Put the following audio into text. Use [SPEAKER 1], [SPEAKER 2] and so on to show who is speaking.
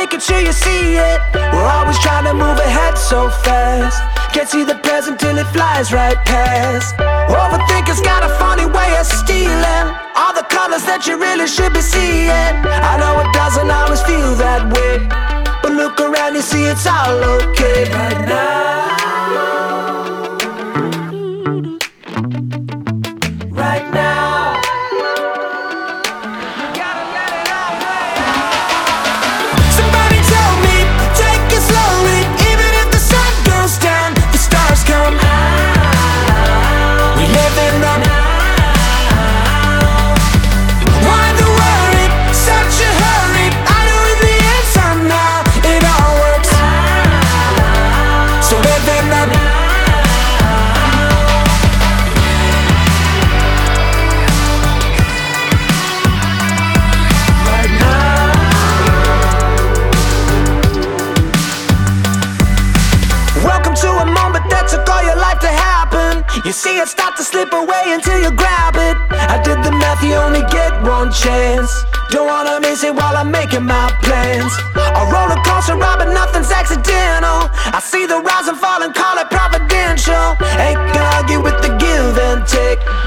[SPEAKER 1] making sure you see it. We're always trying to move ahead so fast. Can't see the present till it flies right past. Overthinkers got a funny way of stealing all the colors that you really should be seeing. I know it doesn't always feel that way, but look around, you see it's all okay right now. Right now. Gotta get it all right. Somebody told me, take it slowly. Even if the sun goes down, the stars come out. We live in the now. Why the worry? Such a hurry. I know in the end somehow it all works out. So live in the now. Welcome to a moment that took all your life to happen. You see it start to slip away until you grab it. I did the math, you only get one chance. Don't wanna miss it while I'm making my plans. A roller coaster ride, but nothing's accidental. I see the rise and fall and call it providential. Ain't gonna argue with the give and take.